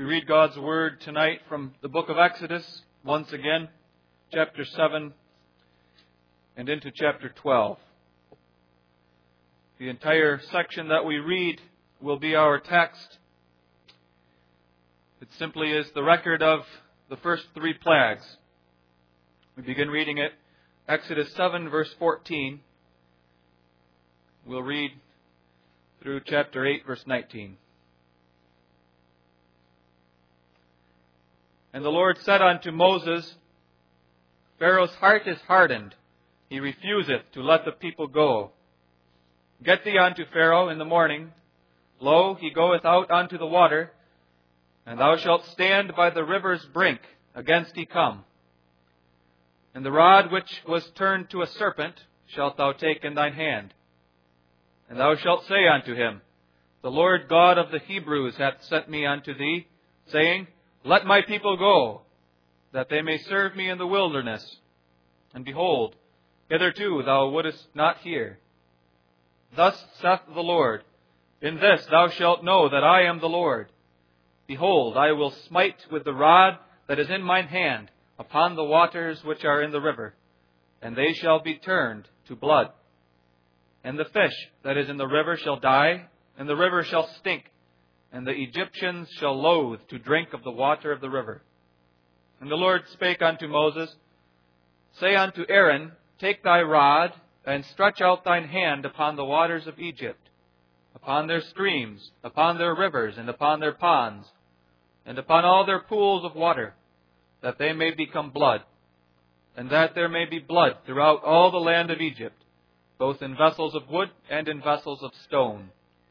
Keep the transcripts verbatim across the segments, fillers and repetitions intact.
We read God's Word tonight from the book of Exodus, once again, chapter seven and into chapter twelve. The entire section that we read will be our text. It simply is the record of the first three plagues. We begin reading it, Exodus seven, verse fourteen. We'll read through chapter eight, verse nineteen. And the Lord said unto Moses, Pharaoh's heart is hardened, he refuseth to let the people go. Get thee unto Pharaoh in the morning. Lo, he goeth out unto the water, and thou shalt stand by the river's brink against he come. And the rod which was turned to a serpent shalt thou take in thine hand. And thou shalt say unto him, The Lord God of the Hebrews hath sent me unto thee, saying, Let my people go, that they may serve me in the wilderness. And behold, hitherto thou wouldest not hear. Thus saith the Lord, In this thou shalt know that I am the Lord. Behold, I will smite with the rod that is in mine hand upon the waters which are in the river, and they shall be turned to blood. And the fish that is in the river shall die, and the river shall stink, and the Egyptians shall loathe to drink of the water of the river. And the Lord spake unto Moses, Say unto Aaron, Take thy rod, and stretch out thine hand upon the waters of Egypt, upon their streams, upon their rivers, and upon their ponds, and upon all their pools of water, that they may become blood, and that there may be blood throughout all the land of Egypt, both in vessels of wood and in vessels of stone.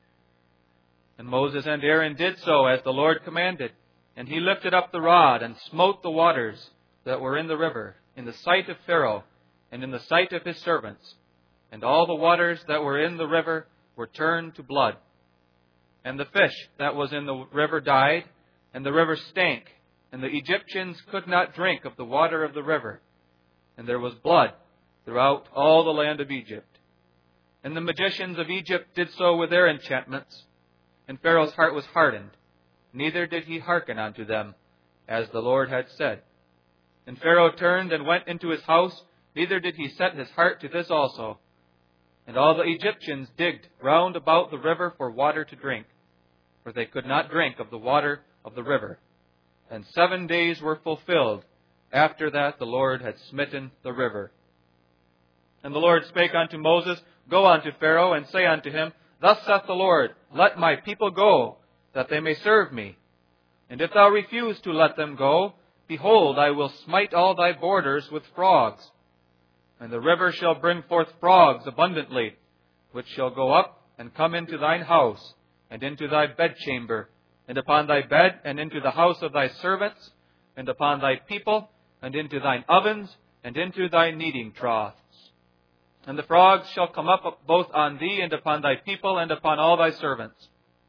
And Moses and Aaron did so as the Lord commanded. And he lifted up the rod and smote the waters that were in the river, in the sight of Pharaoh and in the sight of his servants. And all the waters that were in the river were turned to blood. And the fish that was in the river died, and the river stank, and the Egyptians could not drink of the water of the river. And there was blood throughout all the land of Egypt. And the magicians of Egypt did so with their enchantments. And Pharaoh's heart was hardened, neither did he hearken unto them, as the Lord had said. And Pharaoh turned and went into his house, neither did he set his heart to this also. And all the Egyptians digged round about the river for water to drink, for they could not drink of the water of the river. And seven days were fulfilled after that the Lord had smitten the river. And the Lord spake unto Moses, Go unto Pharaoh, and say unto him, Thus saith the Lord, Let my people go, that they may serve me. And if thou refuse to let them go, behold, I will smite all thy borders with frogs. And the river shall bring forth frogs abundantly, which shall go up and come into thine house, and into thy bedchamber, and upon thy bed, and into the house of thy servants, and upon thy people, and into thine ovens, and into thy kneading troughs. And the frogs shall come up both on thee, and upon thy people, and upon all thy servants.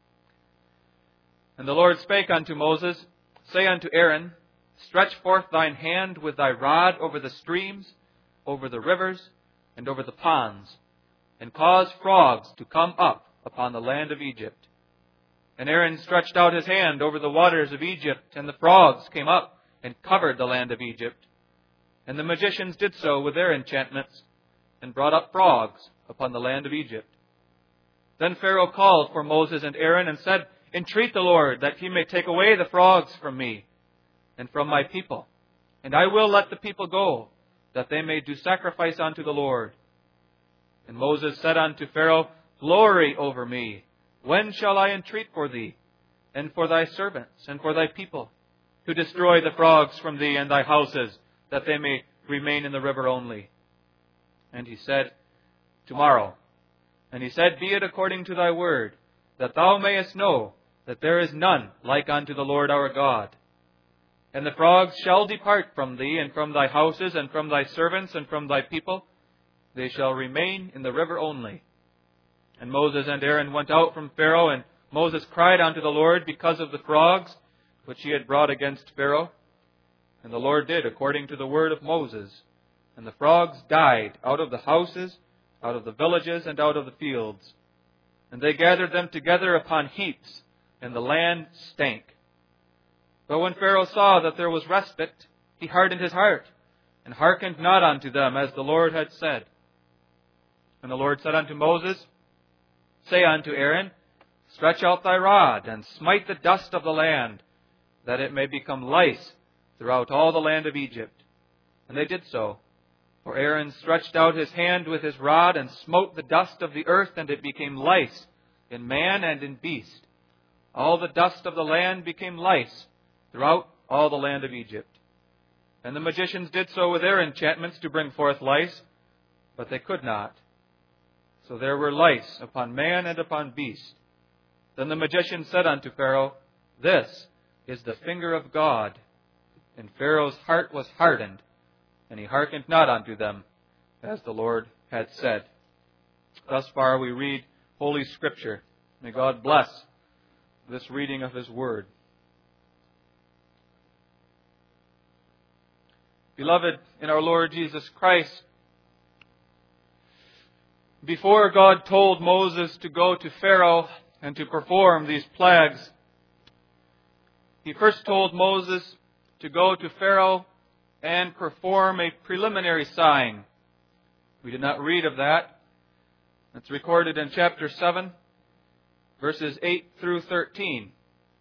And the Lord spake unto Moses, Say unto Aaron, Stretch forth thine hand with thy rod over the streams, over the rivers, and over the ponds, and cause frogs to come up upon the land of Egypt. And Aaron stretched out his hand over the waters of Egypt, and the frogs came up and covered the land of Egypt. And the magicians did so with their enchantments, and brought up frogs upon the land of Egypt. Then Pharaoh called for Moses and Aaron, and said, Entreat the Lord, that he may take away the frogs from me, and from my people. And I will let the people go, that they may do sacrifice unto the Lord. And Moses said unto Pharaoh, Glory over me. When shall I entreat for thee, and for thy servants, and for thy people, to destroy the frogs from thee and thy houses, that they may remain in the river only? And he said, Tomorrow. And he said, Be it according to thy word, that thou mayest know that there is none like unto the Lord our God. And the frogs shall depart from thee, and from thy houses, and from thy servants, and from thy people. They shall remain in the river only. And Moses and Aaron went out from Pharaoh, and Moses cried unto the Lord because of the frogs which he had brought against Pharaoh. And the Lord did according to the word of Moses. And the frogs died out of the houses, out of the villages, and out of the fields. And they gathered them together upon heaps, and the land stank. But when Pharaoh saw that there was respite, he hardened his heart, and hearkened not unto them, as the Lord had said. And the Lord said unto Moses, Say unto Aaron, Stretch out thy rod, and smite the dust of the land, that it may become lice throughout all the land of Egypt. And they did so. For Aaron stretched out his hand with his rod, and smote the dust of the earth, and it became lice in man and in beast. All the dust of the land became lice throughout all the land of Egypt. And the magicians did so with their enchantments to bring forth lice, but they could not. So there were lice upon man and upon beast. Then the magician said unto Pharaoh, This is the finger of God. And Pharaoh's heart was hardened, and he hearkened not unto them, as the Lord had said. Thus far we read Holy Scripture. May God bless this reading of His Word. Beloved in our Lord Jesus Christ, before God told Moses to go to Pharaoh and to perform these plagues, He first told Moses to go to Pharaoh and perform a preliminary sign. We did not read of that. It's recorded in chapter seven, verses eight through thirteen.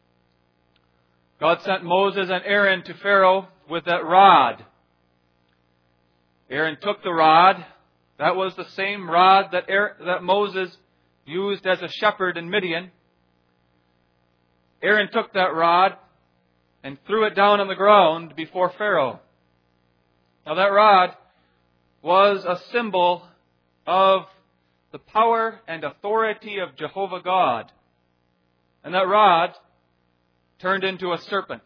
God sent Moses and Aaron to Pharaoh with that rod. Aaron took the rod. That was the same rod that, Aaron, that Moses used as a shepherd in Midian. Aaron took that rod and threw it down on the ground before Pharaoh. Now that rod was a symbol of the power and authority of Jehovah God. And that rod turned into a serpent.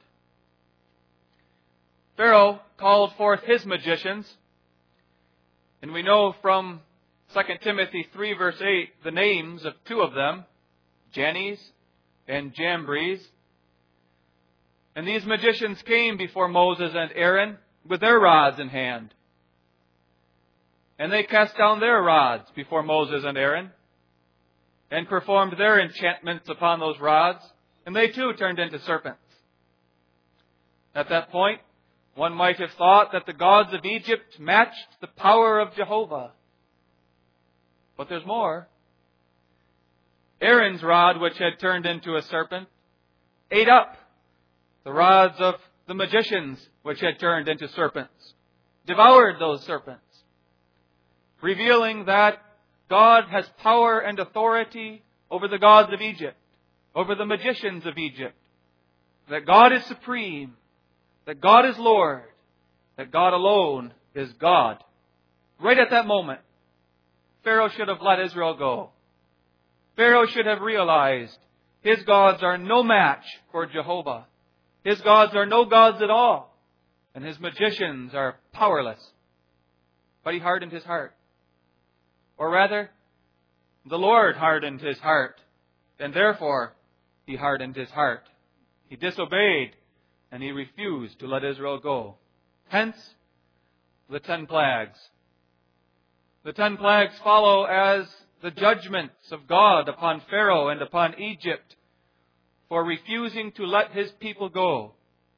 Pharaoh called forth his magicians. And we know from Second Timothy three verse eight the names of two of them, Jannes and Jambres. And these magicians came before Moses and Aaron with their rods in hand. And they cast down their rods before Moses and Aaron and performed their enchantments upon those rods. And they too turned into serpents. At that point, one might have thought that the gods of Egypt matched the power of Jehovah. But there's more. Aaron's rod, which had turned into a serpent, ate up the rods of the magicians, which had turned into serpents, devoured those serpents, revealing that God has power and authority over the gods of Egypt, over the magicians of Egypt, that God is supreme, that God is Lord, that God alone is God. Right at that moment, Pharaoh should have let Israel go. Pharaoh should have realized his gods are no match for Jehovah. His gods are no gods at all, and his magicians are powerless. But he hardened his heart. Or rather, the Lord hardened his heart, and therefore he hardened his heart. He disobeyed, and he refused to let Israel go. Hence, the ten plagues. The ten plagues follow as the judgments of God upon Pharaoh and upon Egypt for refusing to let his people go.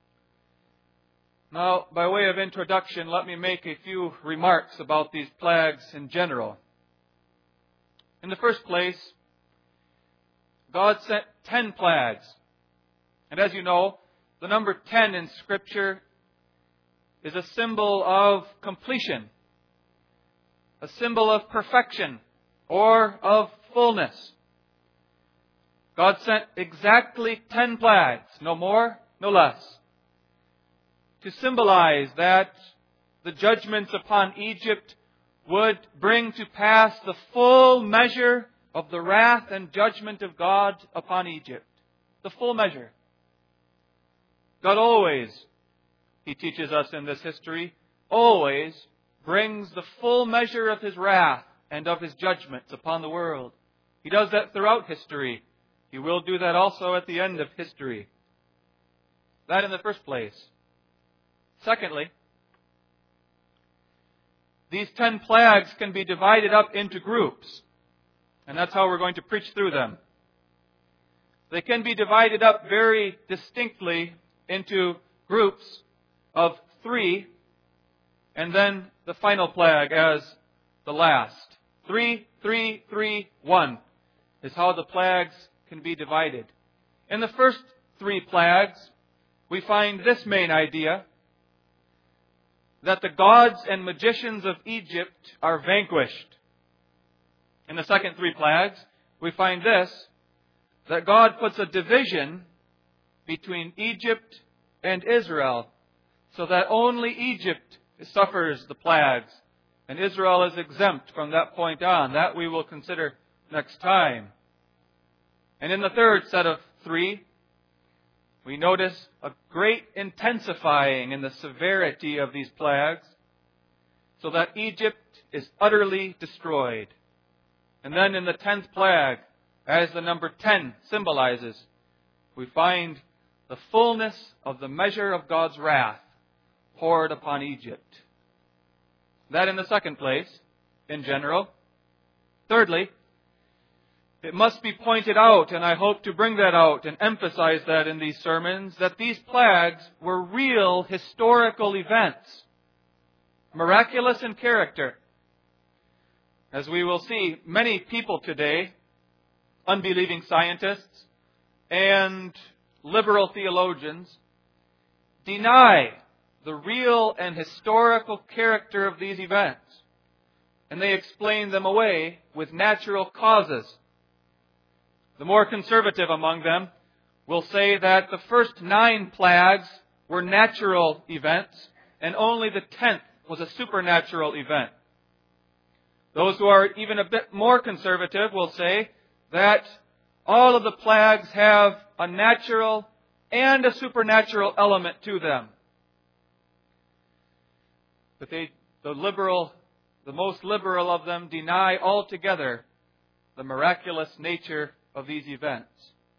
Now, by way of introduction, let me make a few remarks about these plagues in general. In the first place, God sent ten plagues. And as you know, the number ten in Scripture is a symbol of completion, a symbol of perfection, or of fullness. God sent exactly ten plagues, no more, no less, to symbolize that the judgments upon Egypt would bring to pass the full measure of the wrath and judgment of God upon Egypt. The full measure. God always, He teaches us in this history, always brings the full measure of His wrath and of His judgments upon the world. He does that throughout history. He will do that also at the end of history. That in the first place. Secondly, these ten plagues can be divided up into groups. And that's how we're going to preach through them. They can be divided up very distinctly into groups of three, and then the final plague as the last. Three, three, three, one is how the plagues can be divided. In the first three plagues, we find this main idea, that the gods and magicians of Egypt are vanquished. In the second three plagues, we find this, that God puts a division between Egypt and Israel, so that only Egypt suffers the plagues, and Israel is exempt from that point on. That we will consider next time. And in the third set of three, we notice a great intensifying in the severity of these plagues, so that Egypt is utterly destroyed. And then in the tenth plague, as the number ten symbolizes, we find the fullness of the measure of God's wrath poured upon Egypt. That in the second place, in general. Thirdly, it must be pointed out, and I hope to bring that out and emphasize that in these sermons, that these plagues were real historical events, miraculous in character. As we will see, many people today, unbelieving scientists and liberal theologians, deny the real and historical character of these events, and they explain them away with natural causes. The more conservative among them will say that the first nine plagues were natural events, and only the tenth was a supernatural event. Those who are even a bit more conservative will say that all of the plagues have a natural and a supernatural element to them. But they, the liberal, the most liberal of them deny altogether the miraculous nature of these events.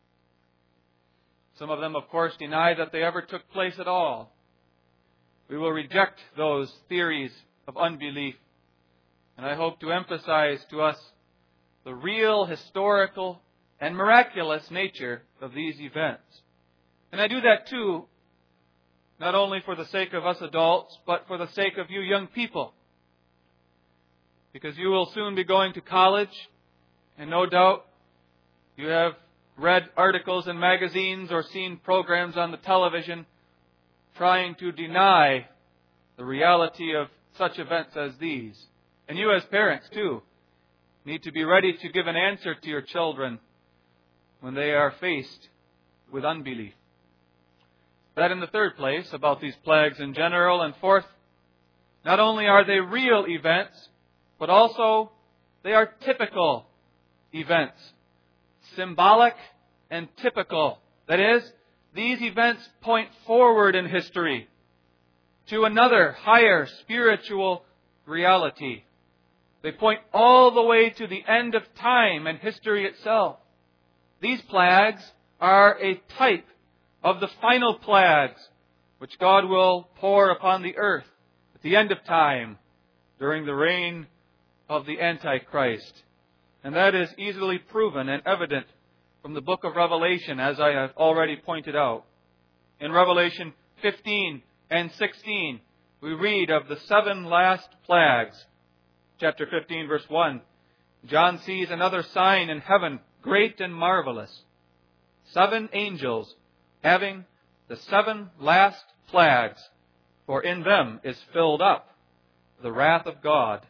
Some of them, of course, deny that they ever took place at all. We will reject those theories of unbelief, and I hope to emphasize to us the real, historical, and miraculous nature of these events. And I do that too, not only for the sake of us adults, but for the sake of you young people. Because you will soon be going to college, and no doubt you have read articles in magazines or seen programs on the television trying to deny the reality of such events as these. And you as parents, too, need to be ready to give an answer to your children when they are faced with unbelief. That in the third place, about these plagues in general. And fourth, not only are they real events, but also they are typical events. Symbolic and typical. That is, these events point forward in history to another higher spiritual reality. They point all the way to the end of time and history itself. These plagues are a type of the final plagues which God will pour upon the earth at the end of time during the reign of the Antichrist. And that is easily proven and evident from the book of Revelation, as I have already pointed out. In Revelation fifteen and sixteen, we read of the seven last plagues. Chapter fifteen, verse one. John sees another sign in heaven, great and marvelous. Seven angels having the seven last plagues, for in them is filled up the wrath of God.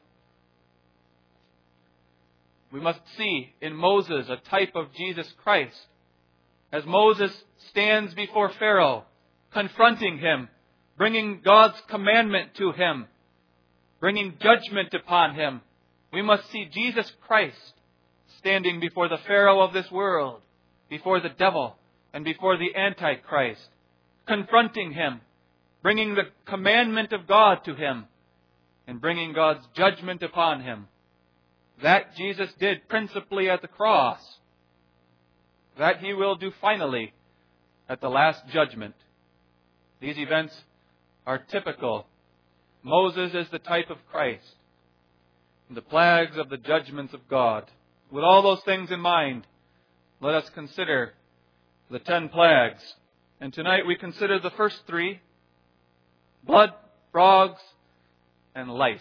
We must see in Moses a type of Jesus Christ. As Moses stands before Pharaoh, confronting him, bringing God's commandment to him, bringing judgment upon him, we must see Jesus Christ standing before the Pharaoh of this world, before the devil, and before the Antichrist, confronting him, bringing the commandment of God to him, and bringing God's judgment upon him. That Jesus did principally at the cross. That He will do finally at the last judgment. These events are typical. Moses is the type of Christ. And the plagues of the judgments of God. With all those things in mind, let us consider the ten plagues And tonight we consider the first three: blood, frogs, and lice.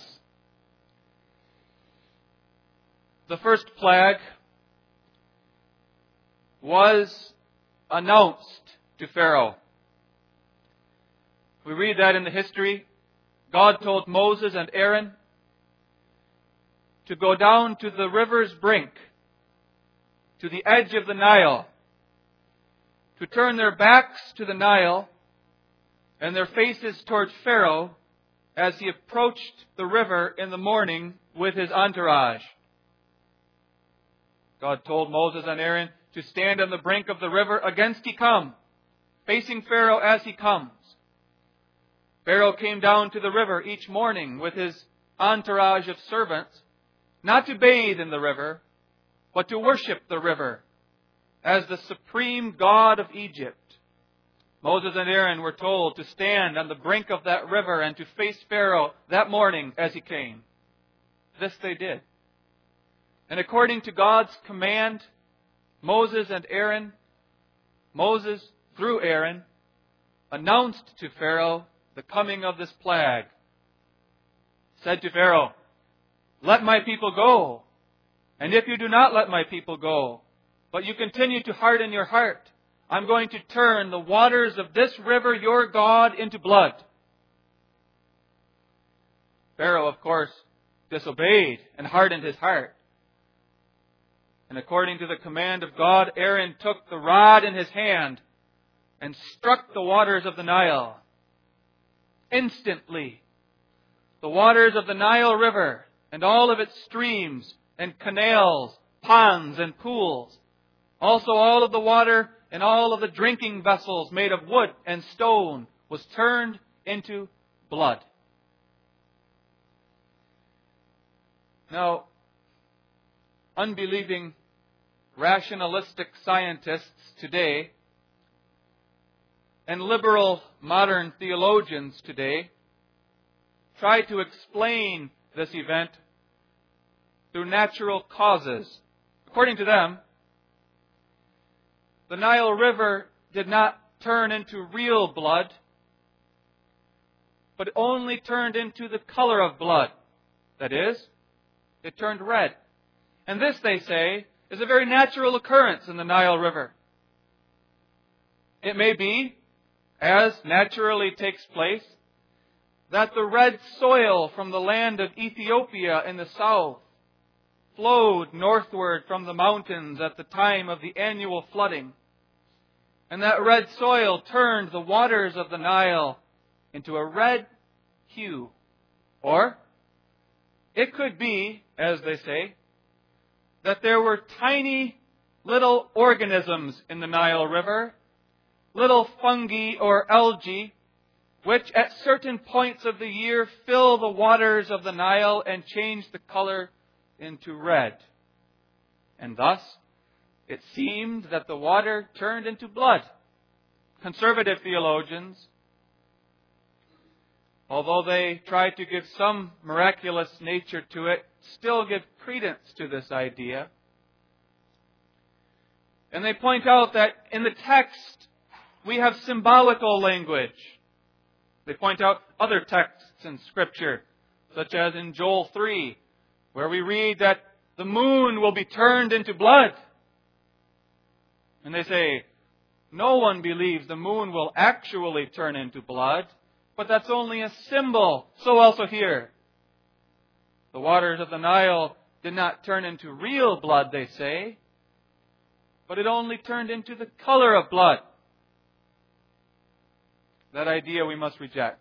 The first plague was announced to Pharaoh. We read that in the history. God told Moses and Aaron to go down to the river's brink, to the edge of the Nile, to turn their backs to the Nile and their faces towards Pharaoh as he approached the river in the morning with his entourage. God told Moses and Aaron to stand on the brink of the river against he come, facing Pharaoh as he comes. Pharaoh came down to the river each morning with his entourage of servants, not to bathe in the river, but to worship the river as the supreme God of Egypt. Moses and Aaron were told to stand on the brink of that river and to face Pharaoh that morning as he came. This they did. And according to God's command, Moses and Aaron, Moses, through Aaron, announced to Pharaoh the coming of this plague. Said to Pharaoh, "Let my people go. And if you do not let my people go, but you continue to harden your heart, I'm going to turn the waters of this river, your God, into blood." Pharaoh, of course, disobeyed and hardened his heart. And according to the command of God, Aaron took the rod in his hand and struck the waters of the Nile. Instantly, the waters of the Nile River and all of its streams and canals, ponds and pools, also all of the water and all of the drinking vessels made of wood and stone, was turned into blood. Now, unbelieving, rationalistic scientists today and liberal modern theologians today try to explain this event through natural causes. According to them, the Nile River did not turn into real blood, but only turned into the color of blood. That is, it turned red. And this, they say, is a very natural occurrence in the Nile River. It may be, as naturally takes place, that the red soil from the land of Ethiopia in the south flowed northward from the mountains at the time of the annual flooding. And that red soil turned the waters of the Nile into a red hue. Or it could be, as they say, that there were tiny little organisms in the Nile River, little fungi or algae, which at certain points of the year fill the waters of the Nile and change the color into red. And thus, it seemed that the water turned into blood. Conservative theologians, although they try to give some miraculous nature to it, still give credence to this idea. And they point out that in the text, we have symbolical language. They point out other texts in Scripture, such as in Joel three, where we read that the moon will be turned into blood. And they say, no one believes the moon will actually turn into blood, but that's only a symbol. So also here. The waters of the Nile did not turn into real blood, they say, but it only turned into the color of blood. That idea we must reject.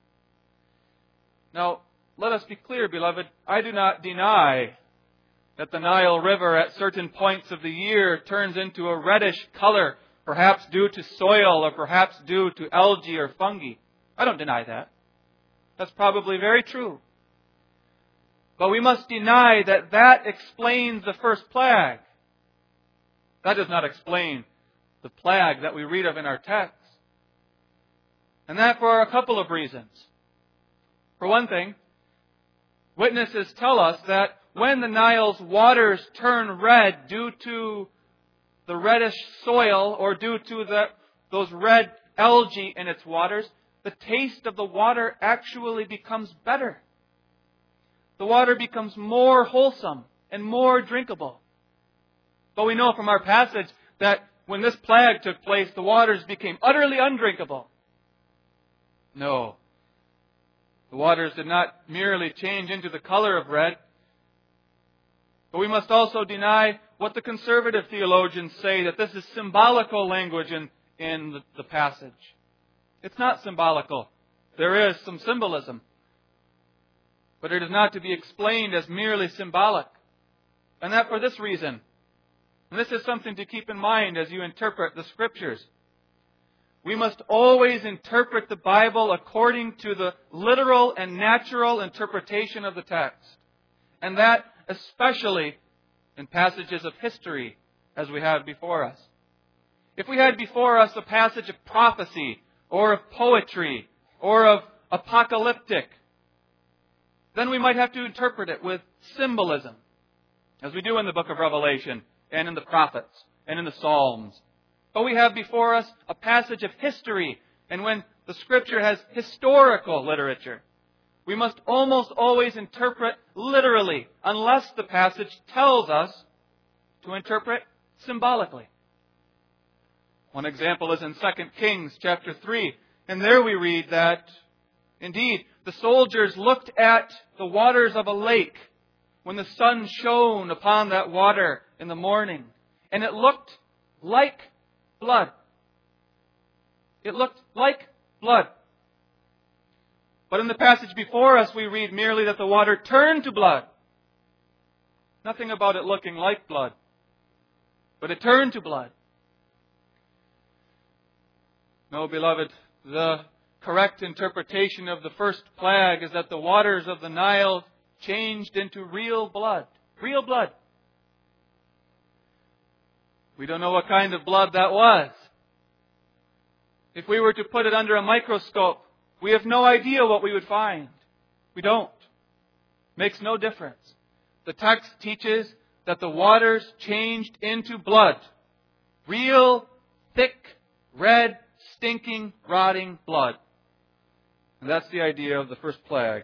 Now, let us be clear, beloved. I do not deny that the Nile River at certain points of the year turns into a reddish color, perhaps due to soil or perhaps due to algae or fungi. I don't deny that. That's probably very true. But we must deny that that explains the first plague. That does not explain the plague that we read of in our text. And that for a couple of reasons. For one thing, witnesses tell us that when the Nile's waters turn red due to the reddish soil or due to the, those red algae in its waters, the taste of the water actually becomes better. The water becomes more wholesome and more drinkable. But we know from our passage that when this plague took place, the waters became utterly undrinkable. No. The waters did not merely change into the color of red, but we must also deny what the conservative theologians say, that this is symbolical language in, in the, the passage. It's not symbolical. There is some symbolism. But it is not to be explained as merely symbolic. And that for this reason. And this is something to keep in mind as you interpret the Scriptures. We must always interpret the Bible according to the literal and natural interpretation of the text. And that especially in passages of history as we have before us. If we had before us a passage of prophecy or of poetry or of apocalyptic, then we might have to interpret it with symbolism, as we do in the book of Revelation and in the prophets and in the Psalms. But we have before us a passage of history, and when the Scripture has historical literature, we must almost always interpret literally, unless the passage tells us to interpret symbolically. One example is in Second Kings chapter three, and there we read that, indeed, the soldiers looked at the waters of a lake when the sun shone upon that water in the morning, and it looked like blood. It looked like blood. But in the passage before us, we read merely that the water turned to blood. Nothing about it looking like blood, but it turned to blood. No, beloved, the correct interpretation of the first plague is that the waters of the Nile changed into real blood. Real blood. We don't know what kind of blood that was. If we were to put it under a microscope, we have no idea what we would find. We don't. Makes no difference. The text teaches that the waters changed into blood. Real, thick, red, stinking, rotting blood. And that's the idea of the first plague.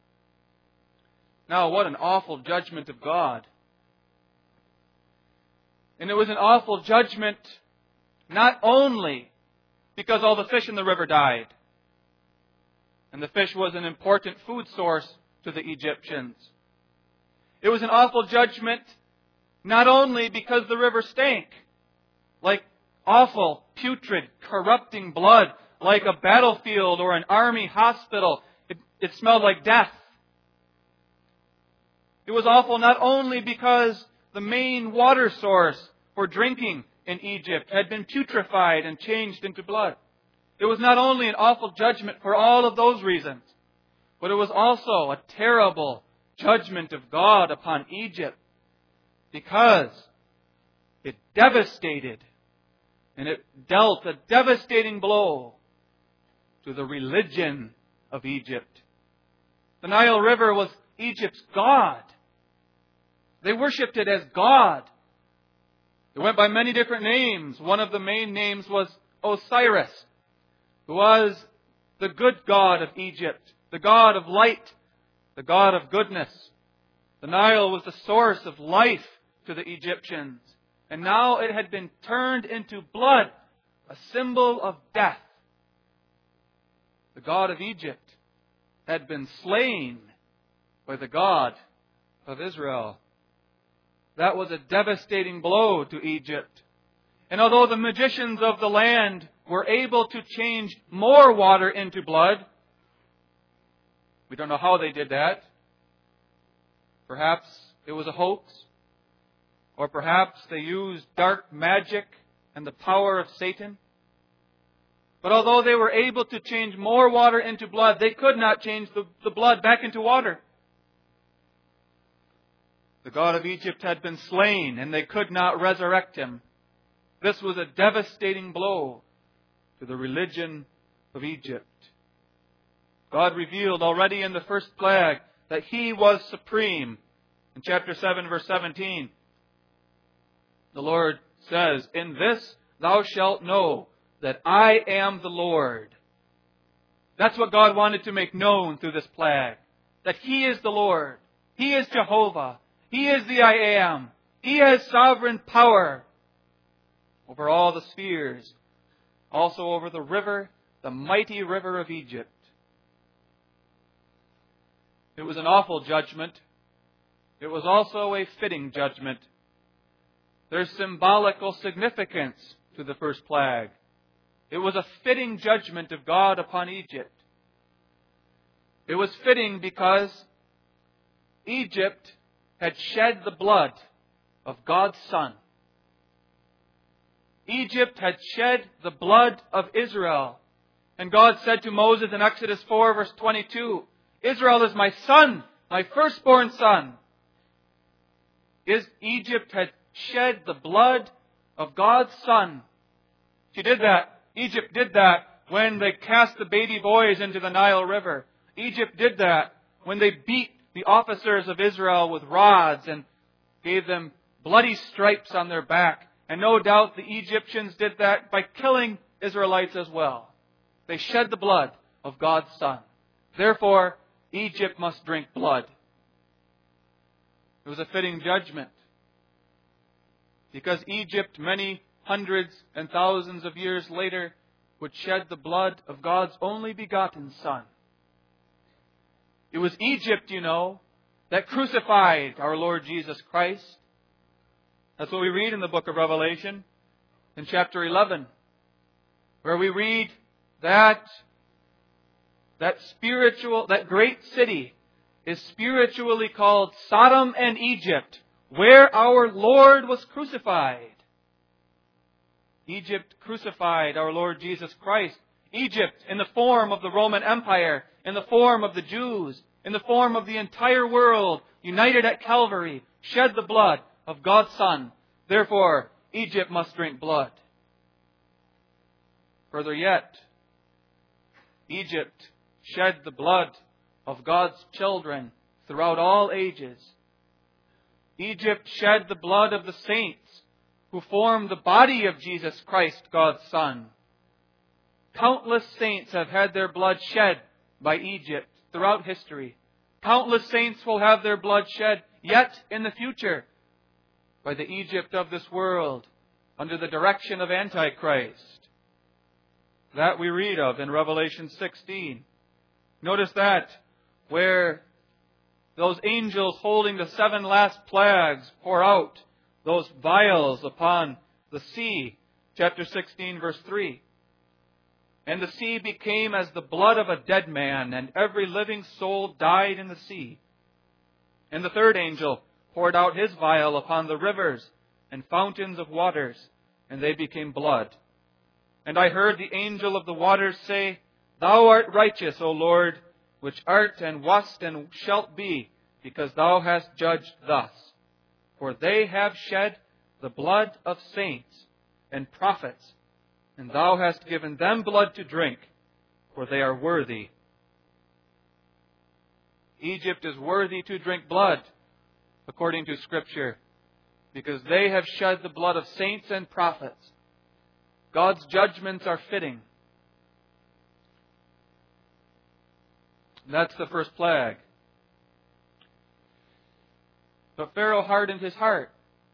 Now, what an awful judgment of God. And it was an awful judgment not only because all the fish in the river died, and the fish was an important food source to the Egyptians. It was an awful judgment not only because the river stank, like awful, putrid, corrupting blood, like a battlefield or an army hospital. It, it smelled like death. It was awful not only because the main water source for drinking in Egypt had been putrefied and changed into blood. It was not only an awful judgment for all of those reasons, but it was also a terrible judgment of God upon Egypt because it devastated and it dealt a devastating blow to the religion of Egypt. The Nile River was Egypt's god. They worshipped it as God. It went by many different names. One of the main names was Osiris, who was the good god of Egypt, the god of light, the god of goodness. The Nile was the source of life to the Egyptians. And now it had been turned into blood, a symbol of death. The God of Egypt had been slain by the God of Israel. That was a devastating blow to Egypt. And although the magicians of the land were able to change more water into blood, we don't know how they did that. Perhaps it was a hoax. Or perhaps they used dark magic and the power of Satan. But although they were able to change more water into blood, they could not change the, the blood back into water. The God of Egypt had been slain, and they could not resurrect him. This was a devastating blow to the religion of Egypt. God revealed already in the first plague that He was supreme. In chapter seven, verse seventeen, the Lord says, "In this thou shalt know that I am the Lord. That's what God wanted to make known through this plague. That He is the Lord. He is Jehovah. He is the I Am. He has sovereign power over all the spheres. Also over the river, the mighty river of Egypt. It was an awful judgment. It was also a fitting judgment. There's symbolical significance to the first plague. It was a fitting judgment of God upon Egypt. It was fitting because Egypt had shed the blood of God's Son. Egypt had shed the blood of Israel. And God said to Moses in Exodus four, verse twenty-two, Israel is my son, my firstborn son. Is Egypt had shed the blood of God's Son. She did that. Egypt did that when they cast the baby boys into the Nile River. Egypt did that when they beat the officers of Israel with rods and gave them bloody stripes on their back. And no doubt the Egyptians did that by killing Israelites as well. They shed the blood of God's Son. Therefore, Egypt must drink blood. It was a fitting judgment. Because Egypt, many hundreds and thousands of years later, would shed the blood of God's only begotten Son. It was Egypt, you know, that crucified our Lord Jesus Christ. That's what we read in the book of Revelation, in chapter eleven, where we read that that spiritual, that great city is spiritually called Sodom and Egypt, where our Lord was crucified. Egypt crucified our Lord Jesus Christ. Egypt, in the form of the Roman Empire, in the form of the Jews, in the form of the entire world, united at Calvary, shed the blood of God's Son. Therefore, Egypt must drink blood. Further yet, Egypt shed the blood of God's children throughout all ages. Egypt shed the blood of the saints who form the body of Jesus Christ, God's Son. Countless saints have had their blood shed by Egypt throughout history. Countless saints will have their blood shed yet in the future by the Egypt of this world under the direction of Antichrist. That we read of in Revelation sixteen. Notice that where those angels holding the seven last plagues pour out those vials upon the sea. Chapter sixteen, verse three. And the sea became as the blood of a dead man, and every living soul died in the sea. And the third angel poured out his vial upon the rivers and fountains of waters, and they became blood. And I heard the angel of the waters say, Thou art righteous, O Lord, which art and wast and shalt be, because thou hast judged thus. For they have shed the blood of saints and prophets, and thou hast given them blood to drink, for they are worthy. Egypt is worthy to drink blood, according to Scripture, because they have shed the blood of saints and prophets. God's judgments are fitting. That's the first plague. But Pharaoh hardened his heart.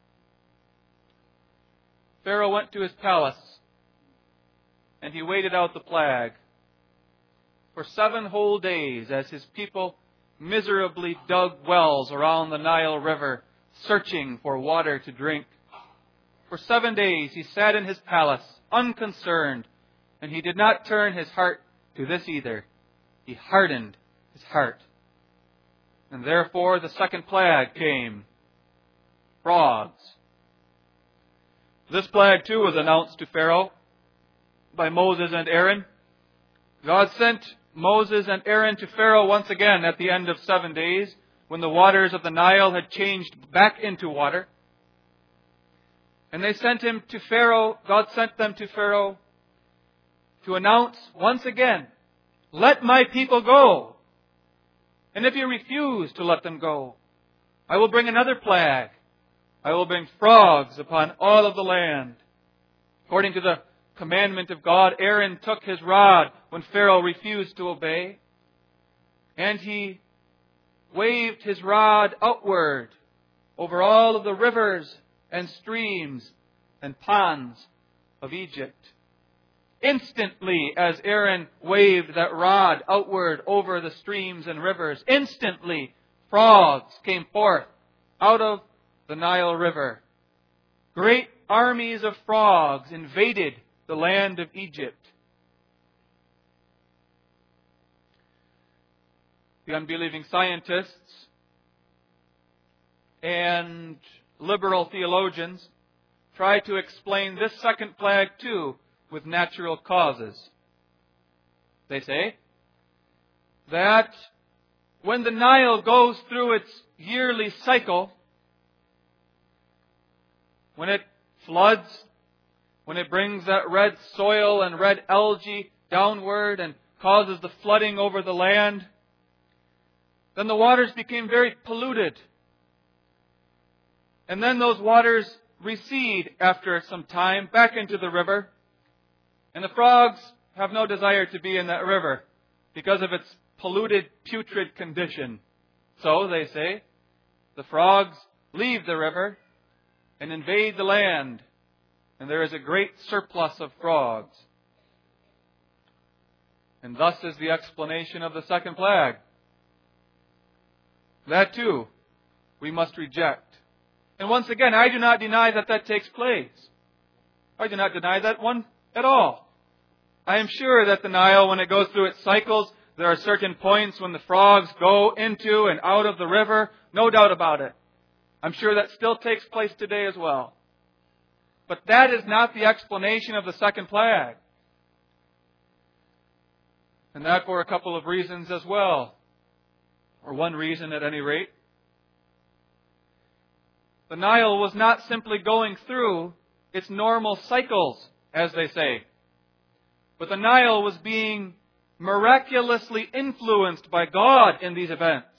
Pharaoh went to his palace, and he waited out the plague for seven whole days as his people miserably dug wells around the Nile River, searching for water to drink. For seven days he sat in his palace, unconcerned, and he did not turn his heart to this either. He hardened his heart. And therefore the second plague came. Frogs. This plague too was announced to Pharaoh by Moses and Aaron. God sent Moses and Aaron to Pharaoh once again at the end of seven days, when the waters of the Nile had changed back into water. And they sent him to Pharaoh, God sent them to Pharaoh to announce once again, Let my people go. And if you refuse to let them go, I will bring another plague. I will bring frogs upon all of the land. According to the commandment of God, Aaron took his rod when Pharaoh refused to obey, and he waved his rod outward over all of the rivers and streams and ponds of Egypt. Instantly, as Aaron waved that rod outward over the streams and rivers, instantly frogs came forth out of the Nile River. Great armies of frogs invaded the land of Egypt. The unbelieving scientists and liberal theologians try to explain this second plague too with natural causes. They say that when the Nile goes through its yearly cycle, when it floods, when it brings that red soil and red algae downward and causes the flooding over the land, then the waters became very polluted. And then those waters recede after some time back into the river. And the frogs have no desire to be in that river because of its polluted, putrid condition. So, they say, the frogs leave the river and invade the land. And there is a great surplus of frogs. And thus is the explanation of the second plague. That too, we must reject. And once again, I do not deny that that takes place. I do not deny that one at all. I am sure that the Nile, when it goes through its cycles, there are certain points when the frogs go into and out of the river. No doubt about it. I'm sure that still takes place today as well. But that is not the explanation of the second plague. And that for a couple of reasons as well. Or one reason at any rate. The Nile was not simply going through its normal cycles, as they say. But the Nile was being miraculously influenced by God in these events.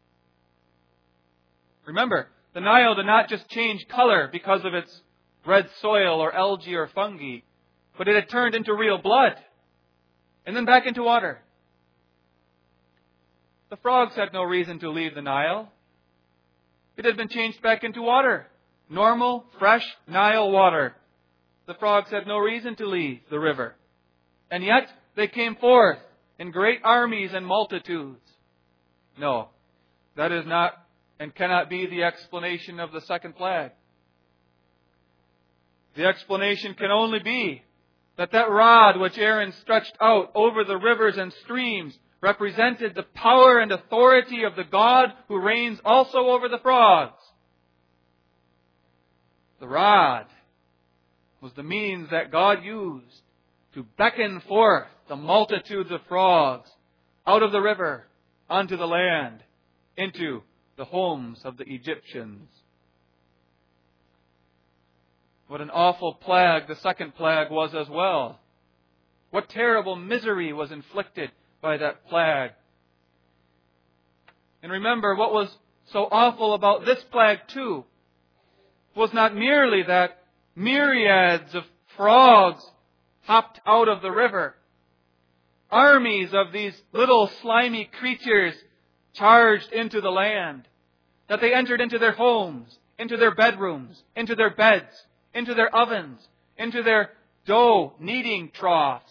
Remember, the Nile did not just change color because of its red soil or algae or fungi, but it had turned into real blood and then back into water. The frogs had no reason to leave the Nile. It had been changed back into water. Normal, fresh Nile water. The frogs had no reason to leave the river. And yet, they came forth in great armies and multitudes. No, that is not and cannot be the explanation of the second plague. The explanation can only be that that rod which Aaron stretched out over the rivers and streams represented the power and authority of the God who reigns also over the frogs. The rod was the means that God used to beckon forth the multitudes of frogs out of the river onto the land, into the homes of the Egyptians. What an awful plague the second plague was as well. What terrible misery was inflicted by that plague. And remember, what was so awful about this plague too was not merely that myriads of frogs hopped out of the river. Armies of these little slimy creatures charged into the land. That they entered into their homes, into their bedrooms, into their beds, into their ovens, into their dough kneading troughs.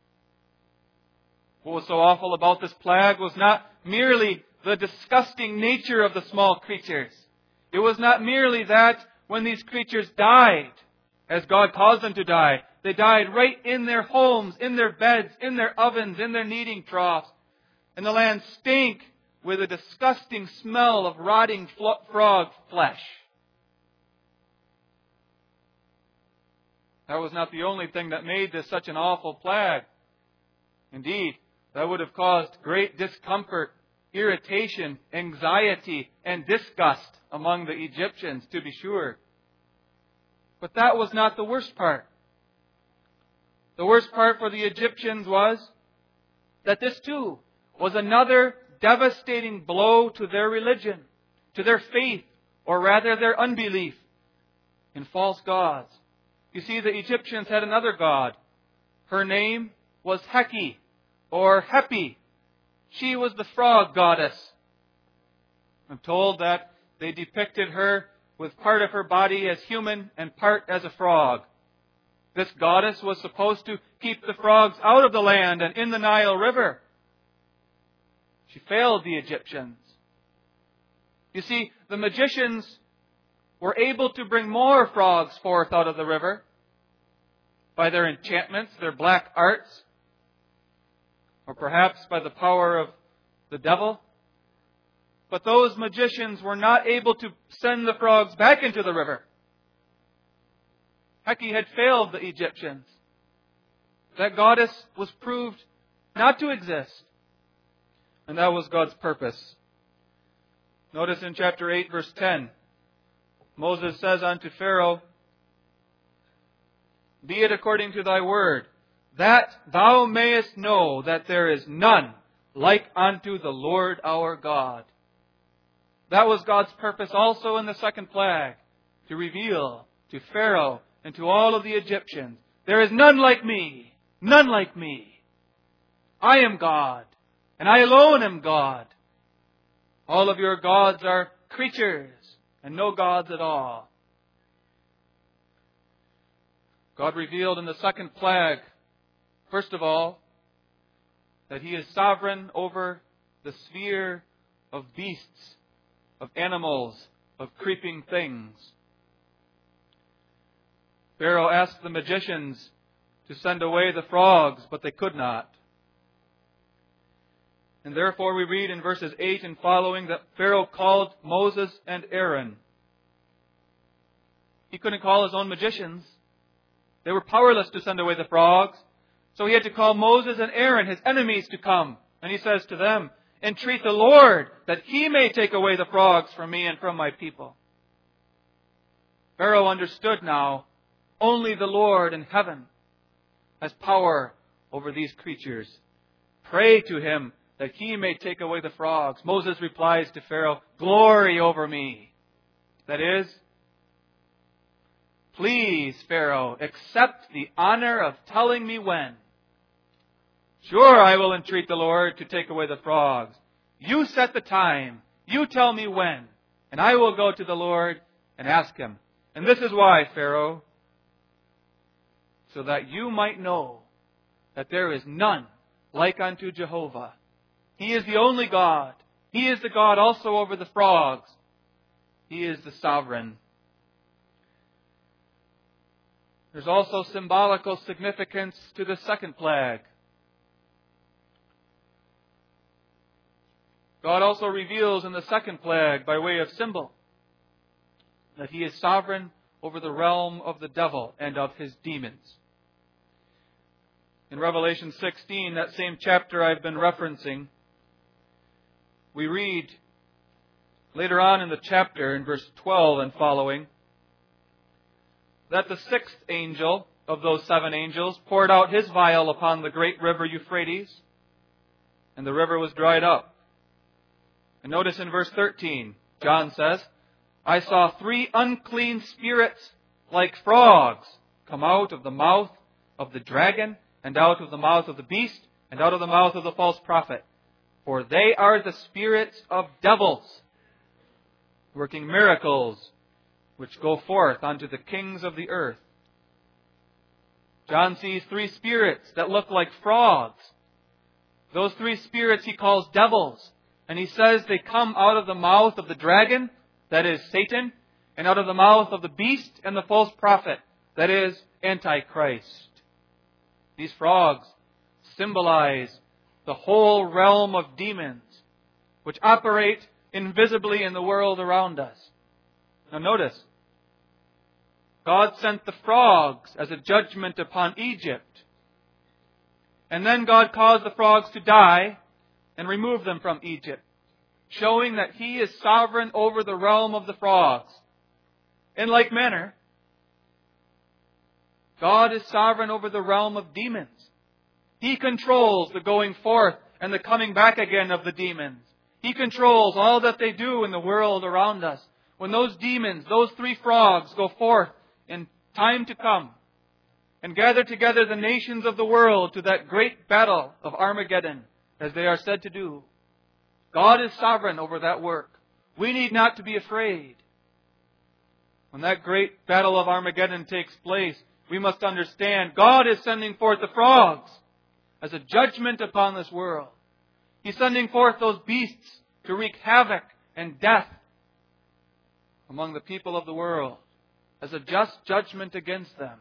What was so awful about this plague was not merely the disgusting nature of the small creatures. It was not merely that when these creatures died, as God caused them to die, they died right in their homes, in their beds, in their ovens, in their kneading troughs. And the land stank with a disgusting smell of rotting frog flesh. That was not the only thing that made this such an awful plague. Indeed, that would have caused great discomfort, irritation, anxiety, and disgust among the Egyptians, to be sure. But that was not the worst part. The worst part for the Egyptians was that this too was another devastating blow to their religion, to their faith, or rather their unbelief in false gods. You see, the Egyptians had another god, Her name was Heki, or Hepi. She was the frog goddess. I'm told that they depicted her with part of her body as human and part as a frog. This goddess was supposed to keep the frogs out of the land and in the Nile River. She failed the Egyptians. You see, the magicians were able to bring more frogs forth out of the river by their enchantments, their black arts, or perhaps by the power of the devil. But those magicians were not able to send the frogs back into the river. Heki had failed the Egyptians. That goddess was proved not to exist. And that was God's purpose. Notice in chapter eight, verse ten, Moses says unto Pharaoh, "Be it according to thy word, that thou mayest know that there is none like unto the Lord our God." That was God's purpose also in the second plague, to reveal to Pharaoh and to all of the Egyptians, there is none like me, none like me. I am God, and I alone am God. All of your gods are creatures, and no gods at all. God revealed in the second plague, first of all, that He is sovereign over the sphere of beasts, of animals, of creeping things. Pharaoh asked the magicians to send away the frogs, but they could not. And therefore we read in verses eight and following that Pharaoh called Moses and Aaron. He couldn't call his own magicians. They were powerless to send away the frogs. So he had to call Moses and Aaron, his enemies, to come. And he says to them, "Entreat the Lord that He may take away the frogs from me and from my people." Pharaoh understood now only the Lord in heaven has power over these creatures. Pray to Him that He may take away the frogs. Moses replies to Pharaoh, "Glory over me." That is, "Please, Pharaoh, accept the honor of telling me when. Sure, I will entreat the Lord to take away the frogs. You set the time. You tell me when. And I will go to the Lord and ask Him. And this is why, Pharaoh, so that you might know that there is none like unto Jehovah. He is the only God. He is the God also over the frogs. He is the sovereign." There's also symbolical significance to the second plague. God also reveals in the second plague, by way of symbol, that He is sovereign over the realm of the devil and of his demons. In Revelation sixteen, that same chapter I've been referencing, we read later on in the chapter, in verse twelve and following, that the sixth angel of those seven angels poured out his vial upon the great river Euphrates, and the river was dried up. And notice in verse thirteen, John says, "I saw three unclean spirits like frogs come out of the mouth of the dragon, and out of the mouth of the beast, and out of the mouth of the false prophet. For they are the spirits of devils, working miracles, which go forth unto the kings of the earth." John sees three spirits that look like frogs. Those three spirits he calls devils. And he says they come out of the mouth of the dragon, that is Satan, and out of the mouth of the beast and the false prophet, that is Antichrist. These frogs symbolize the whole realm of demons, which operate invisibly in the world around us. Now notice, God sent the frogs as a judgment upon Egypt. And then God caused the frogs to die and remove them from Egypt, showing that He is sovereign over the realm of the frogs. In like manner, God is sovereign over the realm of demons. He controls the going forth and the coming back again of the demons. He controls all that they do in the world around us. When those demons, those three frogs, go forth in time to come, and gather together the nations of the world to that great battle of Armageddon, as they are said to do. God is sovereign over that work. We need not to be afraid. When that great battle of Armageddon takes place, we must understand God is sending forth the frogs as a judgment upon this world. He's sending forth those beasts to wreak havoc and death among the people of the world as a just judgment against them.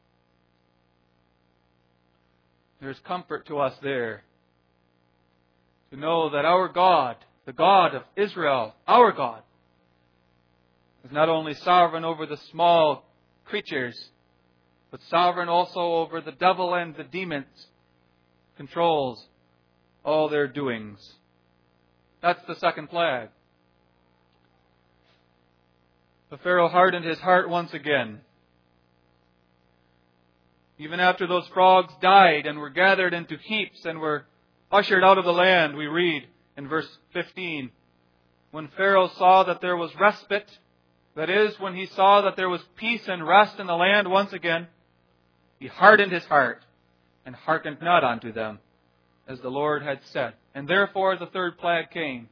There's comfort to us there to know that our God, the God of Israel, our God, is not only sovereign over the small creatures, but sovereign also over the devil and the demons, controls all their doings. That's the second plague. The Pharaoh hardened his heart once again. Even after those frogs died and were gathered into heaps and were ushered out of the land, we read in verse fifteen, when Pharaoh saw that there was respite, that is, when he saw that there was peace and rest in the land once again, he hardened his heart and hearkened not unto them, as the Lord had said. And therefore the third plague came.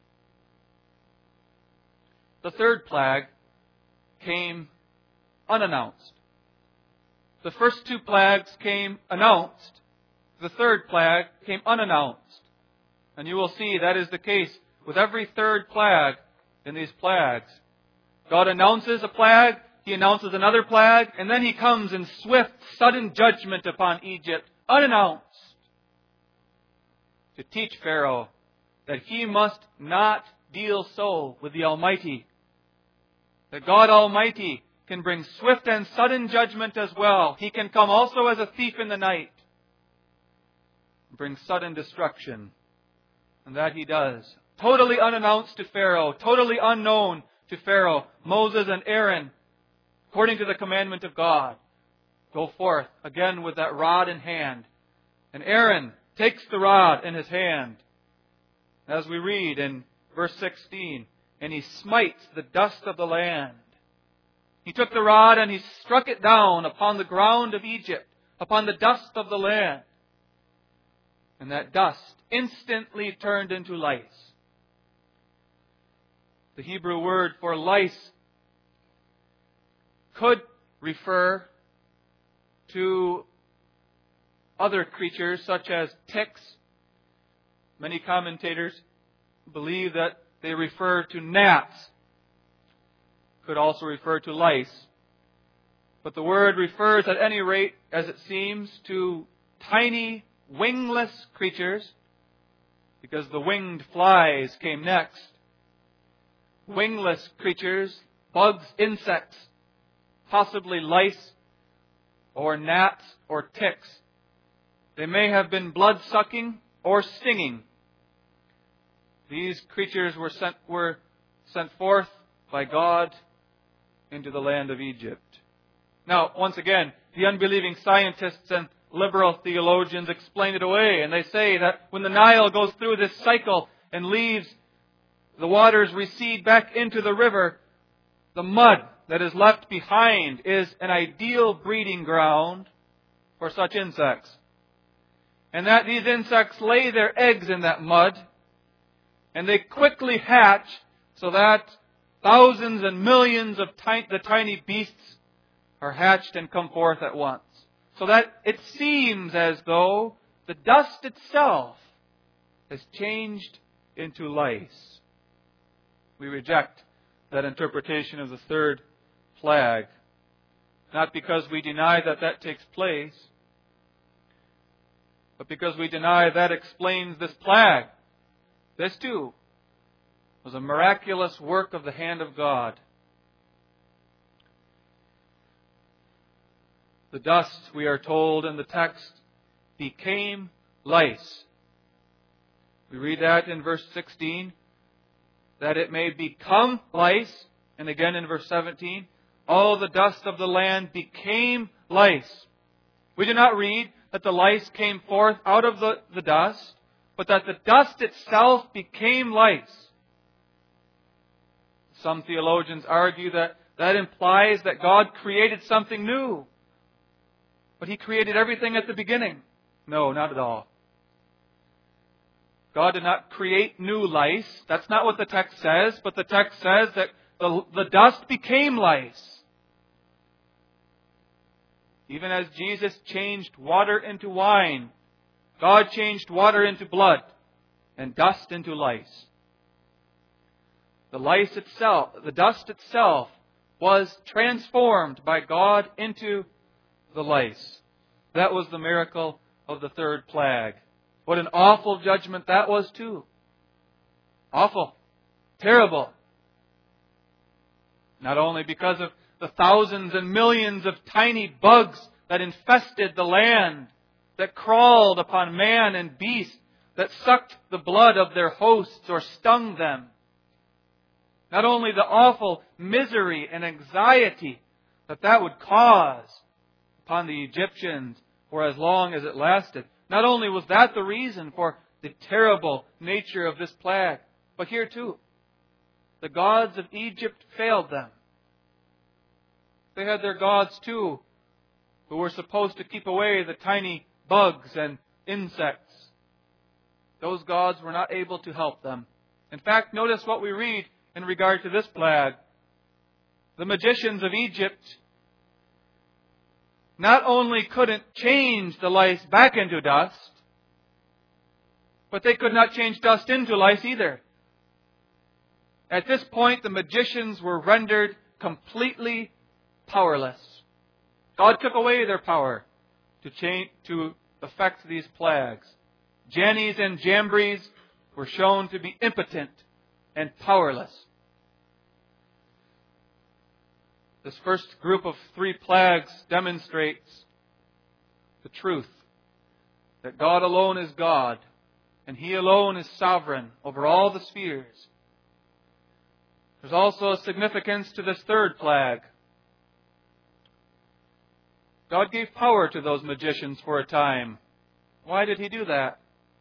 The third plague came unannounced. The first two plagues came announced. The third plague came unannounced. And you will see that is the case with every third plague in these plagues. God announces a plague, He announces another plague, and then He comes in swift, sudden judgment upon Egypt, unannounced, to teach Pharaoh that he must not deal so with the Almighty. That God Almighty can bring swift and sudden judgment as well. He can come also as a thief in the night, bring sudden destruction. And that He does. Totally unannounced to Pharaoh, totally unknown to Pharaoh. Moses and Aaron, according to the commandment of God, go forth again with that rod in hand. And Aaron takes the rod in his hand. As we read in verse sixteen, and he smites the dust of the land. He took the rod and he struck it down upon the ground of Egypt, upon the dust of the land. And that dust instantly turned into lice. The Hebrew word for lice could refer to other creatures such as ticks. Many commentators believe that they refer to gnats. Could also refer to lice. But the word refers at any rate, as it seems, to tiny wingless creatures, because the winged flies came next. Wingless creatures, bugs, insects, possibly lice or gnats or ticks. They may have been blood-sucking or stinging. These creatures were sent, were sent forth by God into the land of Egypt. Now, once again, the unbelieving scientists and liberal theologians explain it away, and they say that when the Nile goes through this cycle and leaves, the waters recede back into the river, the mud that is left behind is an ideal breeding ground for such insects. And that these insects lay their eggs in that mud, and they quickly hatch so that thousands and millions of ti- the tiny beasts are hatched and come forth at once. So that it seems as though the dust itself has changed into lice. We reject that interpretation of the third plague, not because we deny that that takes place, but because we deny that explains this plague. This too was a miraculous work of the hand of God. The dust, we are told in the text, became lice. We read that in verse sixteen, that it may become lice. And again in verse seventeen, all the dust of the land became lice. We do not read that the lice came forth out of the, the dust, but that the dust itself became lice. Some theologians argue that that implies that God created something new. But He created everything at the beginning. No, not at all. God did not create new lice. That's not what the text says. But the text says that the, the dust became lice. Even as Jesus changed water into wine, God changed water into blood and dust into lice. The lice itself, the dust itself, was transformed by God into the lice. That was the miracle of the third plague. What an awful judgment that was too. Awful. Terrible. Not only because of the thousands and millions of tiny bugs that infested the land, that crawled upon man and beast, that sucked the blood of their hosts or stung them. Not only the awful misery and anxiety that that would cause upon the Egyptians for as long as it lasted. Not only was that the reason for the terrible nature of this plague, but here too, the gods of Egypt failed them. They had their gods too, who were supposed to keep away the tiny bugs and insects. Those gods were not able to help them. In fact, notice what we read in regard to this plague. The magicians of Egypt not only couldn't change the lice back into dust, but they could not change dust into lice either. At this point, the magicians were rendered completely powerless. God took away their power to change, to affect these plagues. Jannes and Jambres were shown to be impotent and powerless. This first group of three plagues demonstrates the truth that God alone is God and He alone is sovereign over all the spheres. There's also a significance to this third plague. God gave power to those magicians for a time. Why did He do that?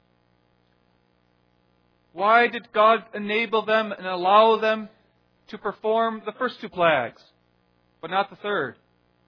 Why did God enable them and allow them to perform the first two plagues, but not the third?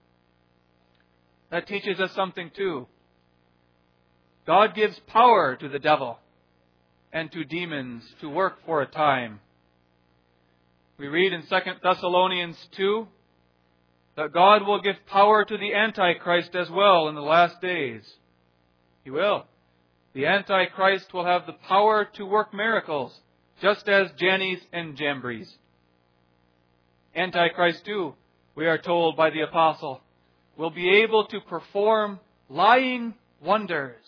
That teaches us something too. God gives power to the devil and to demons to work for a time. We read in Second Thessalonians two that God will give power to the Antichrist as well in the last days. He will. The Antichrist will have the power to work miracles, just as Jannes and Jambres. Antichrist too, we are told by the apostle, will be able to perform lying wonders.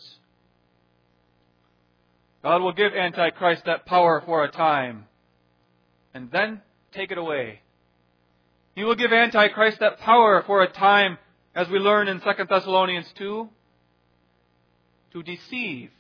God will give Antichrist that power for a time, and then take it away. He will give Antichrist that power for a time, as we learn in Second Thessalonians two, to deceive.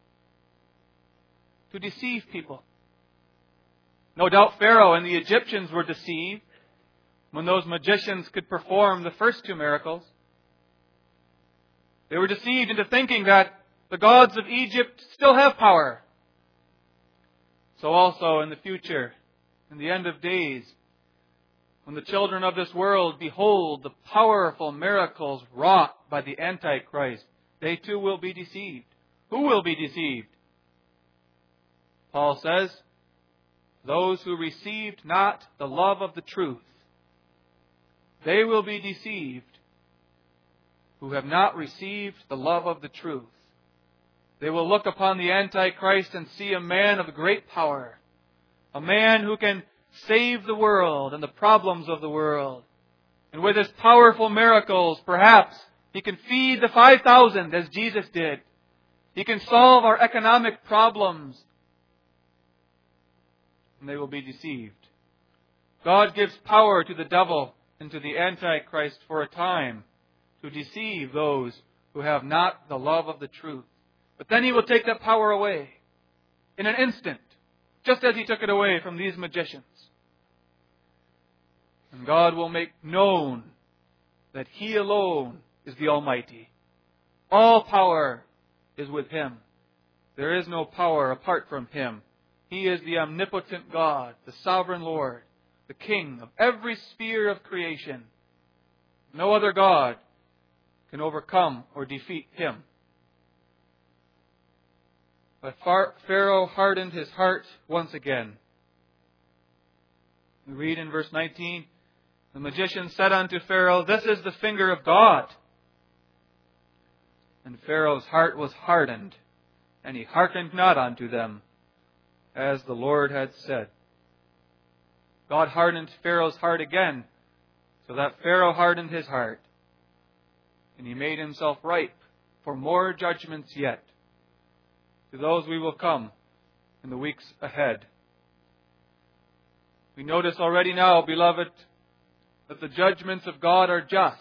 To deceive people. No doubt Pharaoh and the Egyptians were deceived when those magicians could perform the first two miracles. They were deceived into thinking that the gods of Egypt still have power. So also in the future, in the end of days, when the children of this world behold the powerful miracles wrought by the Antichrist, they too will be deceived. Who will be deceived? Paul says, those who received not the love of the truth, they will be deceived who have not received the love of the truth. They will look upon the Antichrist and see a man of great power, a man who can save the world and the problems of the world. And with his powerful miracles, perhaps he can feed the five thousand as Jesus did. He can solve our economic problems. And they will be deceived. God gives power to the devil and to the Antichrist for a time to deceive those who have not the love of the truth. But then He will take that power away in an instant, just as He took it away from these magicians. And God will make known that He alone is the Almighty. All power is with Him. There is no power apart from Him. He is the omnipotent God, the sovereign Lord, the King of every sphere of creation. No other God can overcome or defeat him. But Pharaoh hardened his heart once again. We read in verse nineteen, the magician said unto Pharaoh, This is the finger of God. And Pharaoh's heart was hardened, and he hearkened not unto them, as the Lord had said. God hardened Pharaoh's heart again, so that Pharaoh hardened his heart. And he made himself ripe for more judgments yet. To those we will come in the weeks ahead. We notice already now, beloved, that the judgments of God are just.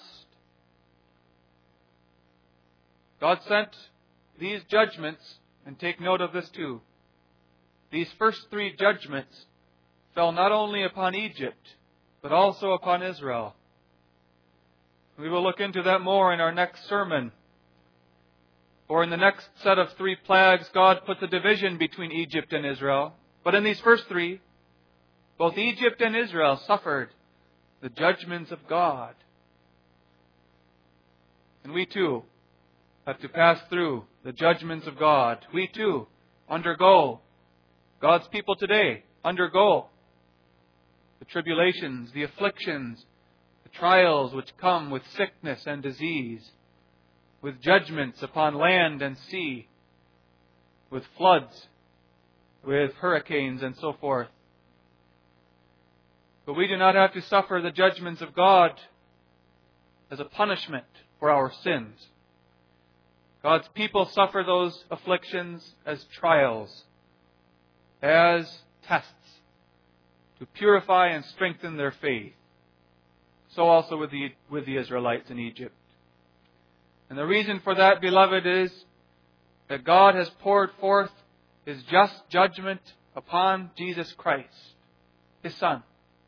God sent these judgments, and take note of this too. These first three judgments fell not only upon Egypt, but also upon Israel. We will look into that more in our next sermon. For in the next set of three plagues, God puts a division between Egypt and Israel. But in these first three, both Egypt and Israel suffered the judgments of God. And we too have to pass through the judgments of God. We too undergo, God's people today undergo the tribulations, the afflictions, the trials which come with sickness and disease, with judgments upon land and sea, with floods, with hurricanes and so forth. But we do not have to suffer the judgments of God as a punishment for our sins. God's people suffer those afflictions as trials, as tests, to purify and strengthen their faith. So also with the, with the Israelites in Egypt. And the reason for that, beloved, is that God has poured forth His just judgment upon Jesus Christ, His Son.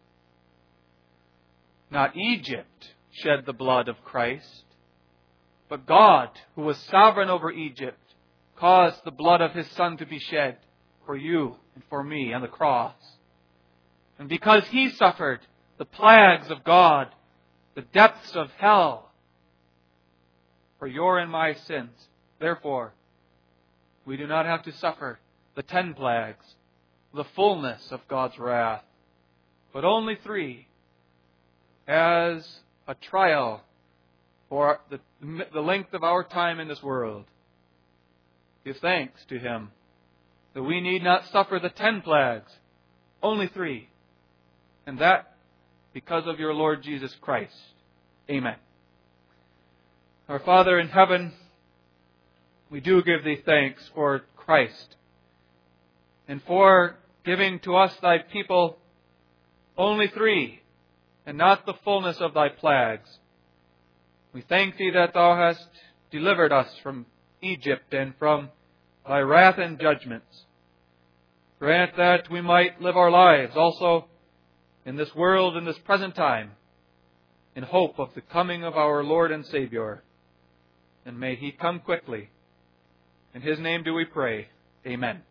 Not Egypt shed the blood of Christ, but God, who was sovereign over Egypt, caused the blood of His Son to be shed for you and for me on the cross. And because He suffered the plagues of God, the depths of hell, for your and my sins, therefore, we do not have to suffer the ten plagues, the fullness of God's wrath, but only three, as a trial for the, the length of our time in this world. Give thanks to Him that we need not suffer the ten plagues, only three. And that because of your Lord Jesus Christ. Amen. Our Father in heaven, we do give Thee thanks for Christ and for giving to us Thy people only three and not the fullness of Thy plagues. We thank Thee that Thou hast delivered us from Egypt and from Thy wrath and judgments. Grant that we might live our lives also in this world, in this present time, in hope of the coming of our Lord and Savior. And may He come quickly. In His name do we pray. Amen.